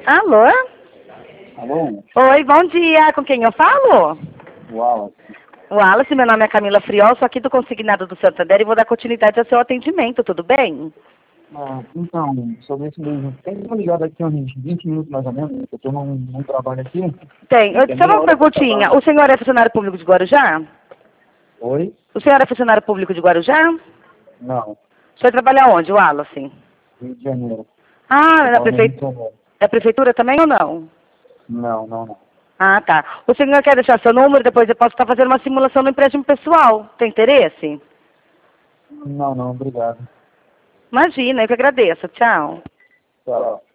Alô? Alô? Oi, bom dia. Com quem eu falo? Wallace. Wallace, meu nome é Camila Friol, sou aqui do Consignado do Santander e vou dar continuidade ao seu atendimento, tudo bem? Então, sobre esse mesmo, tem que ligar daqui a uns 20 minutos mais ou menos, eu estou num trabalho aqui. Tem. Tem Só meia uma hora para perguntinha. trabalho. O senhor é funcionário público de Guarujá? Oi? O senhor é funcionário público de Guarujá? Não, O senhor trabalha onde, Wallace? Rio de Janeiro. Ah, Eu é na falo no Rio de Janeiro. é prefeitura também ou não? Não. Ah, tá. O senhor quer deixar seu número, depois eu posso estar fazendo uma simulação do empréstimo pessoal. Tem interesse? Não, obrigado. Imagina, eu que agradeço. Tchau. Tchau.